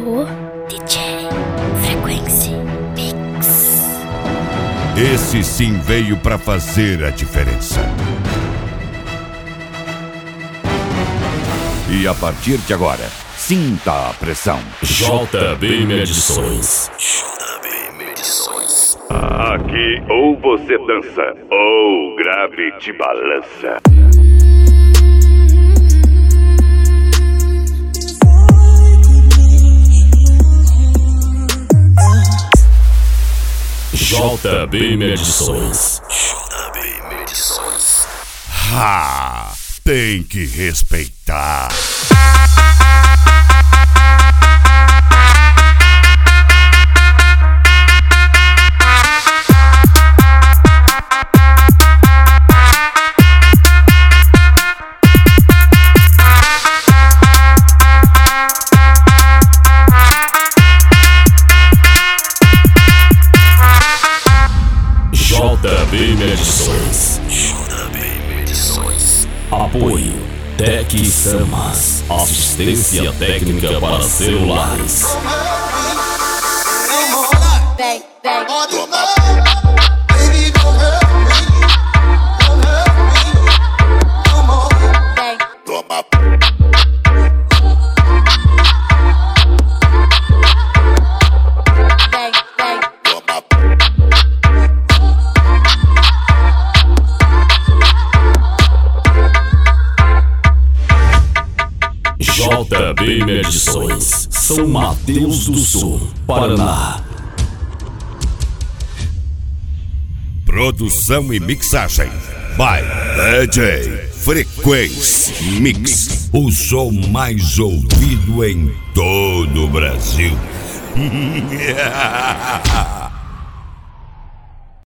o DJ Frequência Mix. Esse sim veio pra fazer a diferença. E a partir de agora, sinta a pressão. JB Medições. Aqui ou você dança, ou o grave te balança. JB Medições. Ha! Tem que respeitar. JB Medições. Apoio Tec Samas. Assistência técnica para celulares. Vem, vem. JB Medições, São Mateus do Sul, Paraná. Produção e mixagem by DJ Frequência Mix. O som mais ouvido em todo o Brasil.